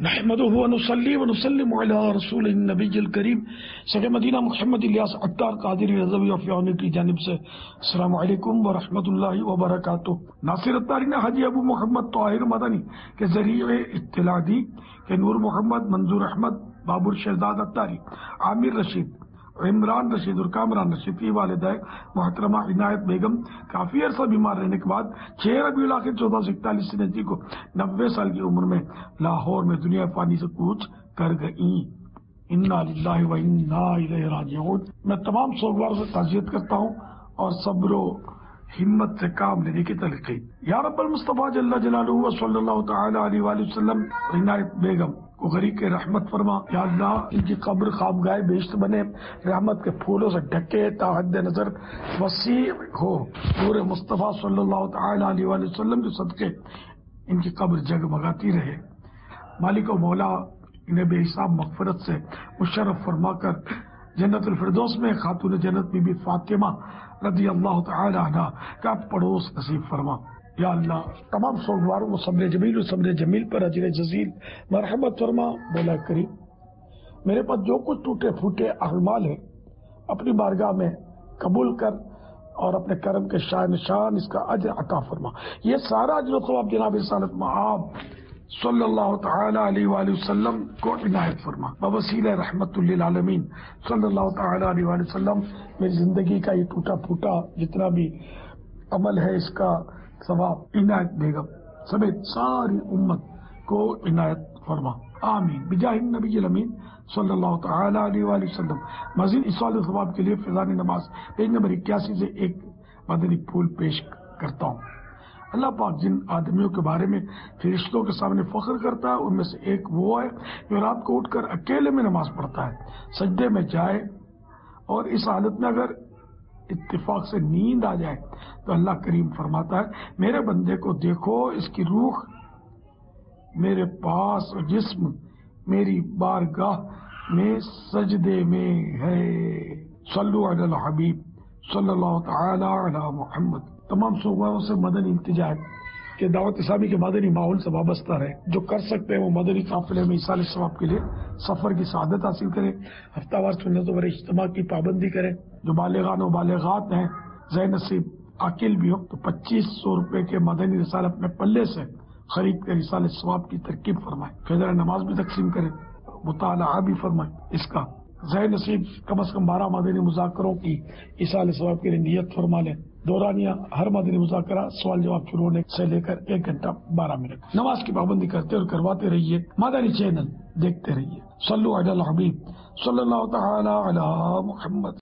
نحمده ونصلي ونسلم على رسول النبی الکریم سید مدینہ محمد الیاس عطار قادری رضوی افیانی کی جانب سے السلام علیکم ورحمۃ اللہ وبرکاتہ۔ ناصر عطاری نے حاجی ابو محمد طاہر مدنی کے ذریعے اطلاع دی کہ نور محمد، منظور احمد، بابر شہزاد عطاری، عامر رشید، عمران رشید اور کامران رشید کی والدہ محترمہ عنایت بیگم کافی عرصہ بیمار رہنے کے بعد 6 ربیع الاخر 1441 کو 90 سال کی عمر میں لاہور میں دنیا فانی سے کوچ کر گئیں۔ انا للہ و انا الیہ راجعون۔ میں تمام سوگواروں سے تعزیت کرتا ہوں اور صبر و ہمت سے کام لینے کی تلقین۔ یا رب المصطفیٰ جل جلالہ و صلی اللہ تعالی علیہ وآلہ وسلم عنایت بیگم کو غریق رحمت فرما۔ یا اللہ ان کی قبر خوابگاہ بہشت بنے، رحمت کے پھولوں سے ڈھکے تا حد نظر وسیع ہو۔ نور مصطفیٰ صلی اللہ تعالی علیہ وآلہ وسلم کے صدقے ان کی قبر جگمگاتی رہے۔ مالک و مولا انہیں بے حساب مغفرت سے مشرف فرما کر جنت الفردوس میں خاتون جنت بی بی فاطمہ رضی اللہ تعالی عنہ کا پڑوس نصیب فرما۔ یا اللہ تمام سوگواروں کو صبر جمیل و صبر جمیل پر اجر جزیل مرحمت فرما۔ مولا کریم میرے پاس جو کچھ ٹوٹے پھوٹے اعمال ہیں اپنی بارگاہ میں قبول کر اور اپنے کرم کے شاہ نشان اس کا اجر عطا فرما۔ یہ سارا اجر و ثواب جناب رسالت مآب صلی اللہ تعالی علیہ وآلہ وسلم کو عنایت فرما۔ بوسیلہ رحمت للعالمین صلی اللہ تعالی علیہ وآلہ وسلم میری زندگی کا یہ ٹوٹا پھوٹا جتنا بھی عمل ہے اس کا ثواب عنایت بیگم سمیت ساری امت کو عنایت فرما، آمین بجاہ النبی الامین صلی اللہ تعالی علیہ وآلہ وسلم۔ مزید اصال ثواب کے لیے فیضان نماز پیج نمبر 81 سے ایک مدنی پھول پیش کرتا ہوں۔ اللہ پاک جن آدمیوں کے بارے میں فرشتوں کے سامنے فخر کرتا ہے ان میں سے ایک وہ ہے جو رات کو اٹھ کر اکیلے میں نماز پڑھتا ہے، سجدے میں جائے اور اس حالت میں اگر اتفاق سے نیند آ جائے تو اللہ کریم فرماتا ہے میرے بندے کو دیکھو، اس کی روح میرے پاس اور جسم میری بارگاہ میں سجدے میں ہے۔ صلو علی الحبیب صلی اللہ تعالی علی محمد۔ تمام سوگواروں سے مدنی التجا ہے کہ دعوت اسلامی کے مدنی ماحول سے وابستہ رہے، جو کر سکتے ہیں وہ مدنی قافلے میں ایصال ثواب کے لیے سفر کی سعادت حاصل کریں، ہفتہ وار سنتوں پر اجتماع کی پابندی کریں۔ جو بالغان و بالغات ہیں ذہن نصیب عاقل بھی ہو تو 2500 روپے کے مدنی رسال اپنے پلے سے خرید کر ایصال ثواب کی ترکیب فرمائیں، فجر نماز بھی تقسیم کریں، مطالعہ بھی فرمائیں۔ اس کا ذہن نصیب کم از کم 12 مدنی مذاکروں کی ایصال ثواب کے لیے نیت فرما لیں۔ دورانیہ ہر مدنی مذاکرہ سوال جواب شروع ہونے سے لے کر 1 گھنٹہ 12 منٹ نماز کی پابندی کرتے اور کرواتے رہیے۔ مدنی چینل دیکھتے رہیے۔ صلو علی الحبیب صلی اللہ تعالی علی محمد۔